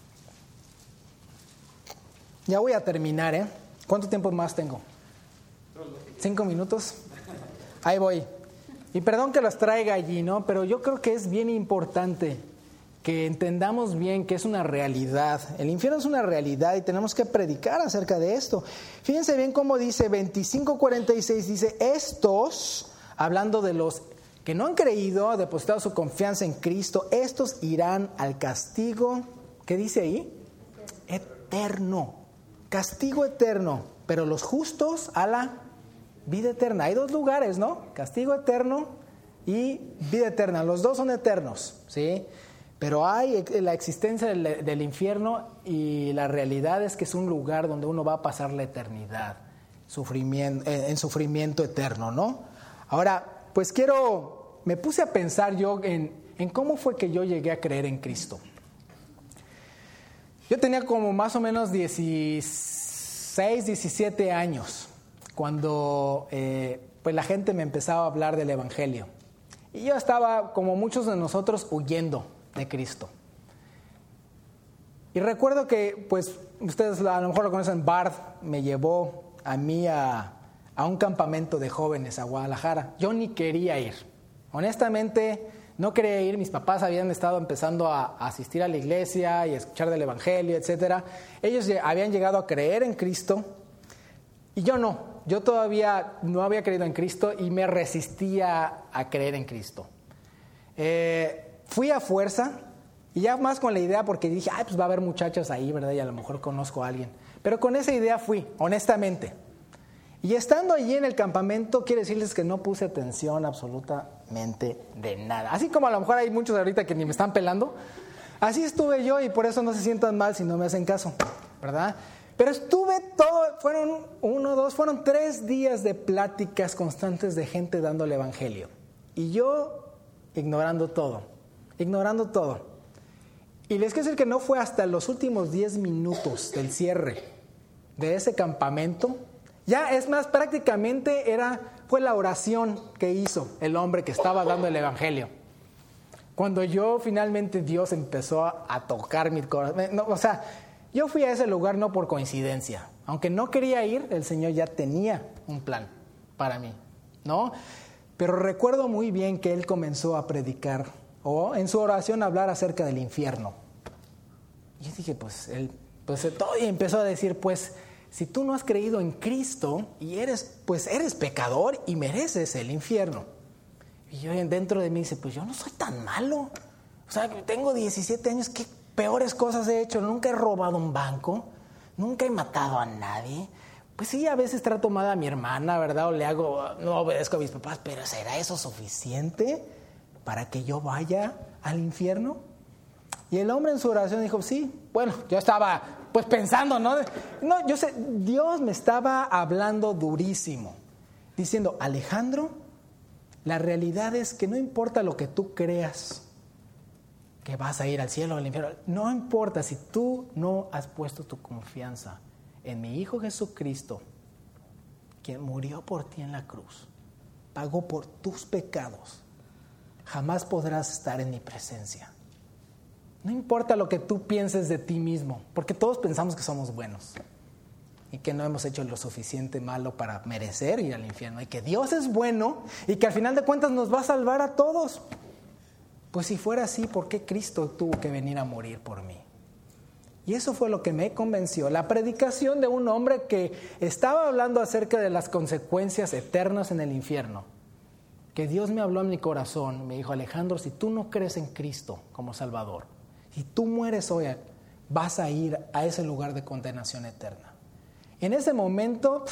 Ya voy a terminar, ¿Cuánto tiempo más tengo? 5 minutos. Ahí voy. Y perdón que los traiga allí, ¿no? Pero yo creo que es bien importante que entendamos bien que es una realidad. El infierno es una realidad y tenemos que predicar acerca de esto. Fíjense bien cómo dice 25:46, dice, estos, hablando de los que no han creído, depositado su confianza en Cristo, estos irán al castigo, ¿qué dice ahí? Eterno. Castigo eterno, pero los justos a la vida eterna. Hay 2 lugares, ¿no? Castigo eterno y vida eterna. Los 2 son eternos, ¿sí? Pero hay la existencia del infierno y la realidad es que es un lugar donde uno va a pasar la eternidad en sufrimiento eterno, ¿no? Ahora, pues me puse a pensar yo en cómo fue que yo llegué a creer en Cristo. Yo tenía como más o menos 16, 17 años cuando pues la gente me empezaba a hablar del Evangelio. Y yo estaba, como muchos de nosotros, huyendo de Cristo. Y recuerdo que, pues, ustedes a lo mejor lo conocen, Bart me llevó a mí a un campamento de jóvenes a Guadalajara. Yo ni quería ir. Honestamente, no quería ir. Mis papás habían estado empezando a asistir a la iglesia y a escuchar del Evangelio, etcétera. Ellos habían llegado a creer en Cristo y yo no. Yo todavía no había creído en Cristo y me resistía a creer en Cristo. Fui a fuerza y ya más con la idea porque dije, pues va a haber muchachas ahí, ¿verdad? Y a lo mejor conozco a alguien. Pero con esa idea fui, honestamente. Y estando allí en el campamento, quiero decirles que no puse atención absolutamente de nada. Así como a lo mejor hay muchos ahorita que ni me están pelando, así estuve yo y por eso no se sientan mal si no me hacen caso, ¿verdad? Pero estuve fueron 3 días de pláticas constantes de gente dando el evangelio. Y yo ignorando todo. Y les quiero decir que no fue hasta los últimos 10 minutos del cierre de ese campamento. Ya es más, prácticamente fue la oración que hizo el hombre que estaba dando el evangelio. Cuando finalmente Dios empezó a tocar mi corazón. Yo fui a ese lugar no por coincidencia. Aunque no quería ir, el Señor ya tenía un plan para mí, ¿no? Pero recuerdo muy bien que Él comenzó a predicar o en su oración a hablar acerca del infierno. Y yo dije, y empezó a decir, si tú no has creído en Cristo y eres pecador y mereces el infierno. Y yo dentro de mí dice, yo no soy tan malo. Tengo 17 años, ¿qué peores cosas he hecho? Nunca he robado un banco, nunca he matado a nadie. Pues sí, a veces trato mal a mi hermana, ¿verdad? O no obedezco a mis papás, pero ¿será eso suficiente para que yo vaya al infierno? Y el hombre en su oración dijo, sí, bueno, yo estaba pues pensando, ¿no? No, yo sé, Dios me estaba hablando durísimo, diciendo, Alejandro, la realidad es que no importa lo que tú creas, que vas a ir al cielo o al infierno, no importa si tú no has puesto tu confianza en mi Hijo Jesucristo, quien murió por ti en la cruz, pagó por tus pecados, jamás podrás estar en mi presencia. No importa lo que tú pienses de ti mismo, porque todos pensamos que somos buenos y que no hemos hecho lo suficiente malo para merecer ir al infierno, y que Dios es bueno y que al final de cuentas nos va a salvar a todos. Pues si fuera así, ¿por qué Cristo tuvo que venir a morir por mí? Y eso fue lo que me convenció, la predicación de un hombre que estaba hablando acerca de las consecuencias eternas en el infierno. Que Dios me habló en mi corazón, me dijo, Alejandro, si tú no crees en Cristo como Salvador, si tú mueres hoy, vas a ir a ese lugar de condenación eterna. En ese momento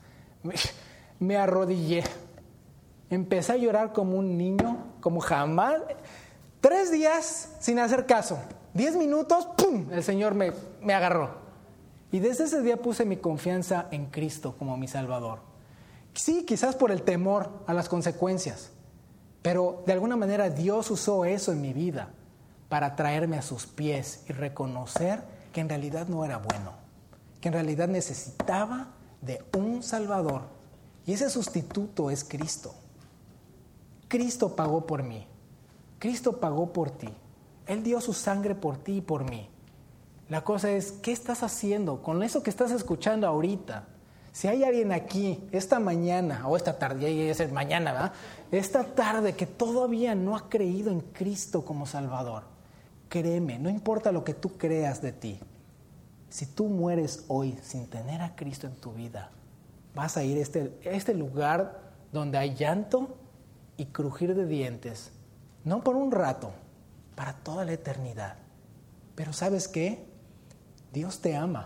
me arrodillé, empecé a llorar como un niño, como jamás. 3 días sin hacer caso, 10 minutos, ¡pum!, el Señor me agarró. Y desde ese día puse mi confianza en Cristo como mi Salvador. Sí, quizás por el temor a las consecuencias, pero de alguna manera Dios usó eso en mi vida para traerme a sus pies y reconocer que en realidad no era bueno, que en realidad necesitaba de un Salvador, y ese sustituto es Cristo. Cristo pagó por mí, Cristo pagó por ti, Él dio su sangre por ti y por mí. La cosa es, ¿qué estás haciendo con eso que estás escuchando ahorita? Si hay alguien aquí esta mañana o esta tarde, ya es mañana, ¿verdad? Esta tarde que todavía no ha creído en Cristo como Salvador, créeme, no importa lo que tú creas de ti, si tú mueres hoy sin tener a Cristo en tu vida, vas a ir a este lugar donde hay llanto y crujir de dientes, no por un rato, para toda la eternidad. Pero ¿sabes qué? Dios te ama.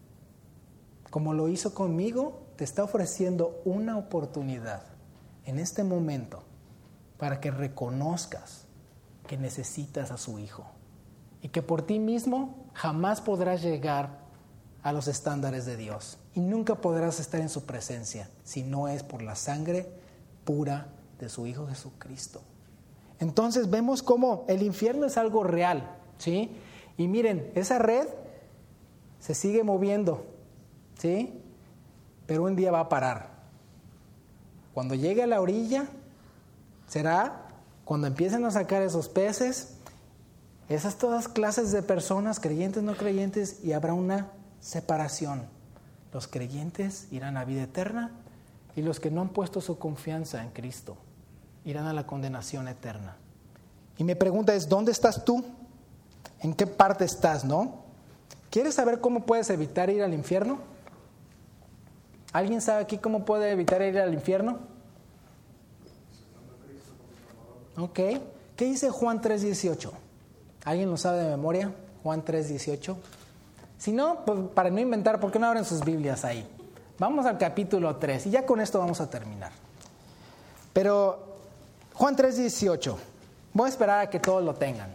Como lo hizo conmigo, te está ofreciendo una oportunidad en este momento para que reconozcas que necesitas a su Hijo y que por ti mismo jamás podrás llegar a los estándares de Dios y nunca podrás estar en su presencia si no es por la sangre pura de su Hijo Jesucristo. Entonces vemos cómo el infierno es algo real, ¿sí? Y miren, esa red se sigue moviendo, ¿sí? Pero un día va a parar. Cuando llegue a la orilla, será cuando empiecen a sacar esos peces, esas todas clases de personas, creyentes, no creyentes, y habrá una separación. Los creyentes irán a vida eterna y los que no han puesto su confianza en Cristo irán a la condenación eterna. Y mi pregunta es, ¿dónde estás tú? ¿En qué parte estás, no? ¿Quieres saber cómo puedes evitar ir al infierno? ¿Alguien sabe aquí cómo puede evitar ir al infierno? Ok. ¿Qué dice Juan 3:18? ¿Alguien lo sabe de memoria? Juan 3:18. Si no, pues para no inventar, ¿por qué no abren sus Biblias ahí? Vamos al capítulo 3 y ya con esto vamos a terminar. Pero Juan 3:18. Voy a esperar a que todos lo tengan.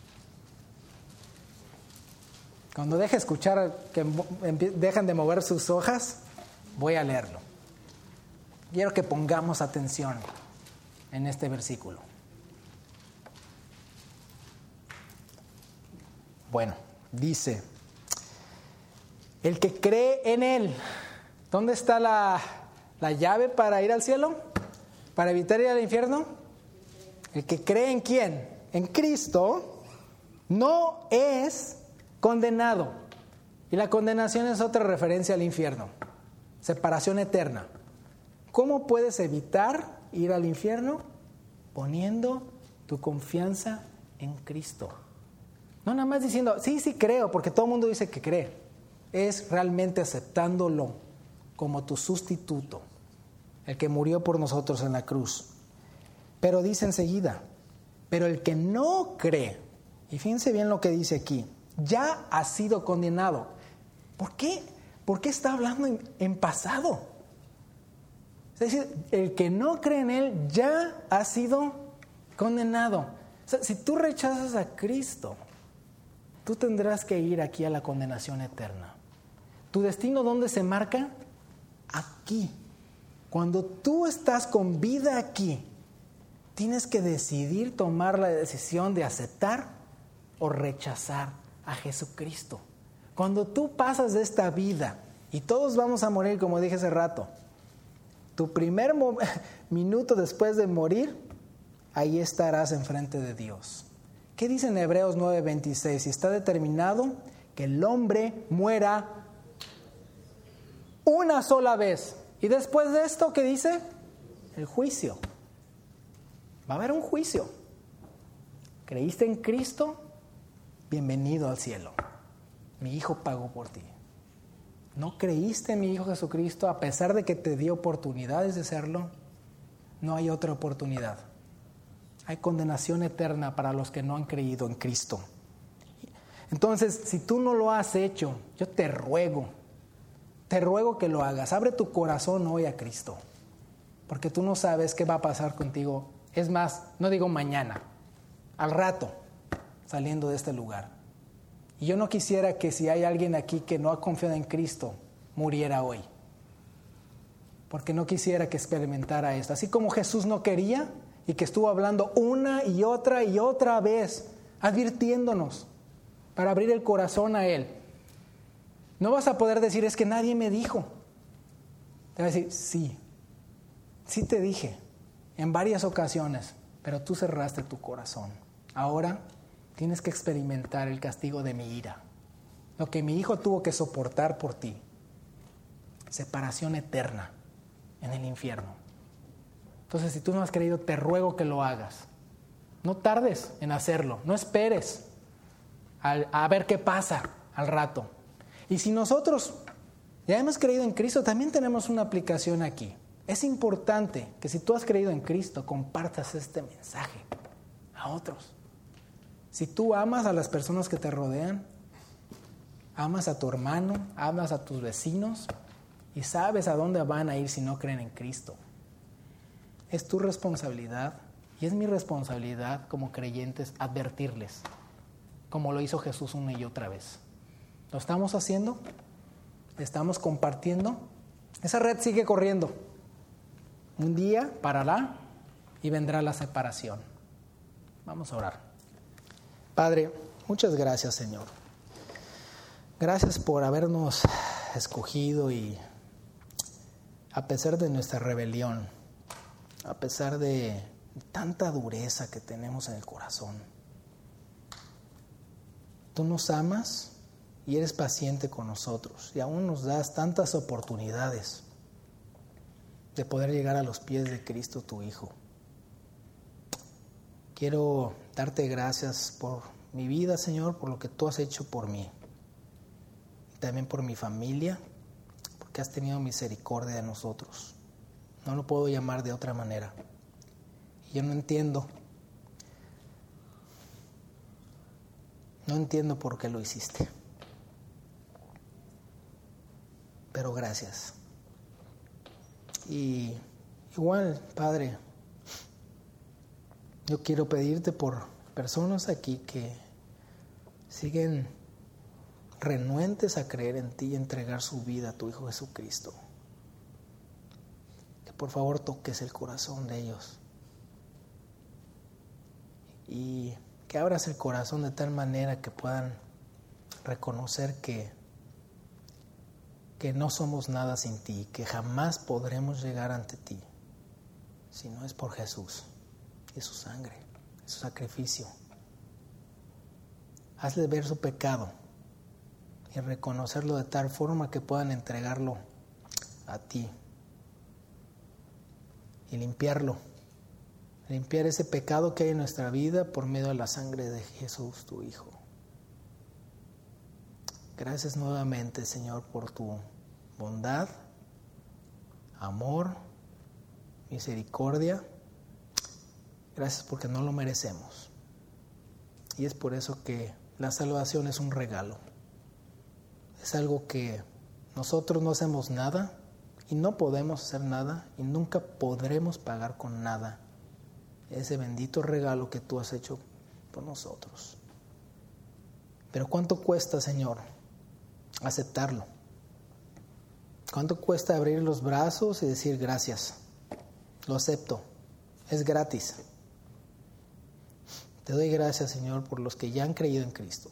Cuando deje escuchar que dejan de mover sus hojas, voy a leerlo. Quiero que pongamos atención en este versículo. Bueno, dice, el que cree en Él, ¿dónde está la llave para ir al cielo? ¿Para evitar ir al infierno? El que cree en quién, en Cristo, no es condenado. Y la condenación es otra referencia al infierno, separación eterna. ¿Cómo puedes evitar ir al infierno? Poniendo tu confianza en Cristo. No nada más diciendo, sí creo, porque todo el mundo dice que cree. Es realmente aceptándolo como tu sustituto, el que murió por nosotros en la cruz. Pero dice enseguida, pero el que no cree, y fíjense bien lo que dice aquí, ya ha sido condenado. ¿Por qué? ¿Por qué está hablando en pasado? Es decir, el que no cree en Él ya ha sido condenado. O sea, si tú rechazas a Cristo, tú tendrás que ir aquí a la condenación eterna. ¿Tu destino dónde se marca? Aquí. Cuando tú estás con vida aquí, tienes que decidir tomar la decisión de aceptar o rechazar a Jesucristo. Cuando tú pasas de esta vida, y todos vamos a morir, como dije hace rato, tu primer minuto después de morir, ahí estarás enfrente de Dios. ¿Qué dice en Hebreos 9:26? Y está determinado que el hombre muera una sola vez. Y después de esto, ¿qué dice? El juicio. Va a haber un juicio. ¿Creíste en Cristo? Bienvenido al cielo. Mi Hijo pagó por ti. ¿No creíste en mi Hijo Jesucristo a pesar de que te dio oportunidades de hacerlo? No hay otra oportunidad. Hay condenación eterna para los que no han creído en Cristo. Entonces, si tú no lo has hecho, yo te ruego que lo hagas. Abre tu corazón hoy a Cristo, porque tú no sabes qué va a pasar contigo. Es más, no digo mañana, al rato, saliendo de este lugar. Y yo no quisiera que si hay alguien aquí que no ha confiado en Cristo, muriera hoy. Porque no quisiera que experimentara esto. Así como Jesús no quería y que estuvo hablando una y otra vez, advirtiéndonos para abrir el corazón a Él. No vas a poder decir, es que nadie me dijo. Te vas a decir, sí te dije en varias ocasiones, pero tú cerraste tu corazón. Ahora tienes que experimentar el castigo de mi ira. Lo que mi Hijo tuvo que soportar por ti. Separación eterna en el infierno. Entonces, si tú no has creído, te ruego que lo hagas. No tardes en hacerlo. No esperes a ver qué pasa al rato. Y si nosotros ya hemos creído en Cristo, también tenemos una aplicación aquí. Es importante que si tú has creído en Cristo, compartas este mensaje a otros. Si tú amas a las personas que te rodean, amas a tu hermano, amas a tus vecinos y sabes a dónde van a ir si no creen en Cristo. Es tu responsabilidad y es mi responsabilidad como creyentes advertirles, como lo hizo Jesús una y otra vez. ¿Lo estamos haciendo? ¿Estamos compartiendo? Esa red sigue corriendo. Un día parará y vendrá la separación. Vamos a orar. Padre, muchas gracias, Señor. Gracias por habernos escogido y a pesar de nuestra rebelión, a pesar de tanta dureza que tenemos en el corazón, tú nos amas y eres paciente con nosotros y aún nos das tantas oportunidades de poder llegar a los pies de Cristo, tu Hijo. Quiero darte gracias por mi vida, Señor, por lo que tú has hecho por mí. Y también por mi familia, porque has tenido misericordia de nosotros. No lo puedo llamar de otra manera. Y yo no entiendo por qué lo hiciste. Pero gracias. Y igual, Padre, yo quiero pedirte por personas aquí que siguen renuentes a creer en ti y entregar su vida a tu Hijo Jesucristo. Que por favor toques el corazón de ellos y que abras el corazón de tal manera que puedan reconocer que no somos nada sin ti, que jamás podremos llegar ante ti si no es por Jesús y su sangre, su sacrificio. Hazle ver su pecado y reconocerlo de tal forma que puedan entregarlo a ti y limpiar ese pecado que hay en nuestra vida por medio de la sangre de Jesús, tu Hijo. Gracias nuevamente, Señor, por tu bondad, amor, misericordia. Gracias porque no lo merecemos. Y es por eso que la salvación es un regalo. Es algo que nosotros no hacemos nada y no podemos hacer nada y nunca podremos pagar con nada ese bendito regalo que tú has hecho por nosotros. Pero ¿cuánto cuesta, Señor, aceptarlo? ¿Cuánto cuesta abrir los brazos y decir gracias? Lo acepto, es gratis. Te doy gracias, Señor, por los que ya han creído en Cristo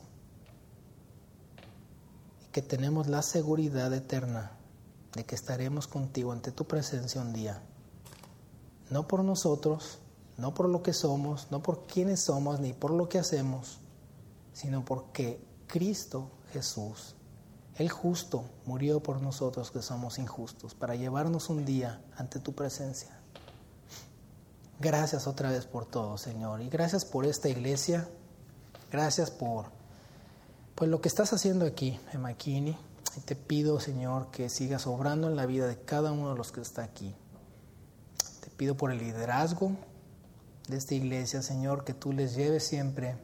y que tenemos la seguridad eterna de que estaremos contigo ante tu presencia un día. No por nosotros, no por lo que somos, no por quiénes somos, ni por lo que hacemos, sino porque Cristo Jesús, el justo, murió por nosotros que somos injustos, para llevarnos un día ante tu presencia. Gracias otra vez por todo, Señor, y gracias por esta iglesia. Gracias por lo que estás haciendo aquí en McKinney. Y te pido, Señor, que sigas obrando en la vida de cada uno de los que está aquí. Te pido por el liderazgo de esta iglesia, Señor, que tú les lleves siempre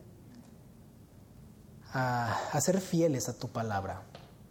a ser fieles a tu palabra.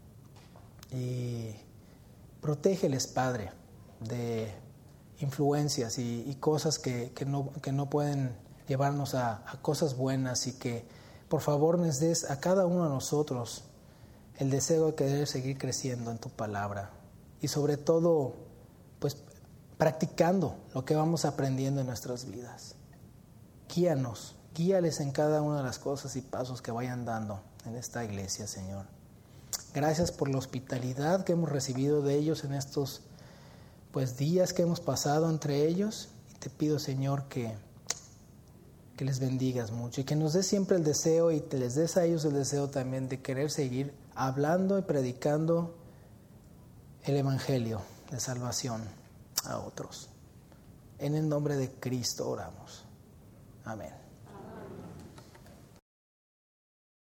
Y protégeles, Padre, de influencias y cosas que no pueden llevarnos a cosas buenas, y que por favor nos des a cada uno de nosotros el deseo de querer seguir creciendo en tu palabra, y sobre todo pues practicando lo que vamos aprendiendo en nuestras vidas. Guíales en cada una de las cosas y pasos que vayan dando en esta iglesia, Señor. Gracias por la hospitalidad que hemos recibido de ellos en estos días que hemos pasado entre ellos, y te pido, Señor, que les bendigas mucho y que nos des siempre el deseo, y te les des a ellos el deseo también de querer seguir hablando y predicando el evangelio de salvación a otros. En el nombre de Cristo oramos. Amén.